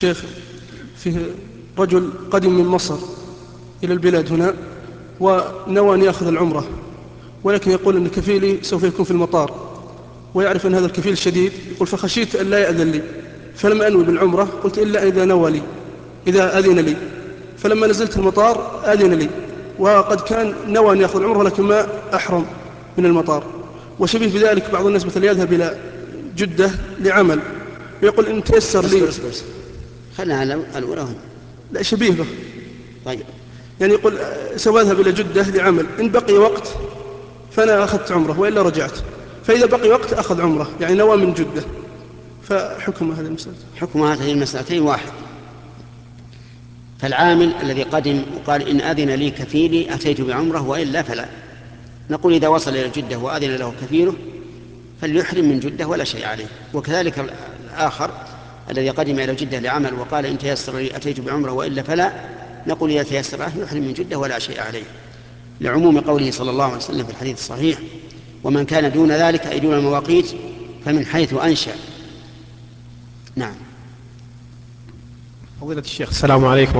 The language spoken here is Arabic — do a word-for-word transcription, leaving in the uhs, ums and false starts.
شيخ، فيه رجل قدم من مصر إلى البلاد هنا ونوى أن يأخذ العمرة، ولكن يقول أن كفيلي سوف يكون في المطار، ويعرف أن هذا الكفيل شديد، يقول فخشيت أن لا يأذن لي، فلم أنوي بالعمرة، قلت إلا إذا نوى لي، إذا أذن لي. فلما نزلت المطار أذن لي، وقد كان نوى أن يأخذ العمرة ولكن ما أحرم من المطار. وشبيه بذلك بعض الناس مثلا يذهب إلى جدة لعمل، ويقول إن تيسر لي. اصبر اصبر اصبر خلنا على الأولى هنا. لا، شبيه به. طيب، يعني يقول سأذهب إلى جدة لعمل، إن بقي وقت فأنا أخذت عمره وإلا رجعت، فإذا بقي وقت أخذ عمره، يعني نوى من جدة. فحكم هذه المسألة؟ حكم هذه المسألتين واحد. فالعامل الذي قدم وقال إن أذن لي كفيلي أتيت بعمره وإلا فلا، نقول إذا وصل إلى جدة وأذن له كفيله فليحرم من جدة ولا شيء عليه. وكذلك الآخر الذي قدم إلى جدة لعمل وقال إن تيسر لي أتيت بعمره وإلا فلا، نقول إذا تيسر له يحرم من جدة ولا شيء عليه، لعموم قوله صلى الله عليه وسلم في الحديث الصحيح: ومن كان دون ذلك أي دون المواقيت فمن حيث أنشأ. نعم. فضيلة الشيخ، السلام عليكم.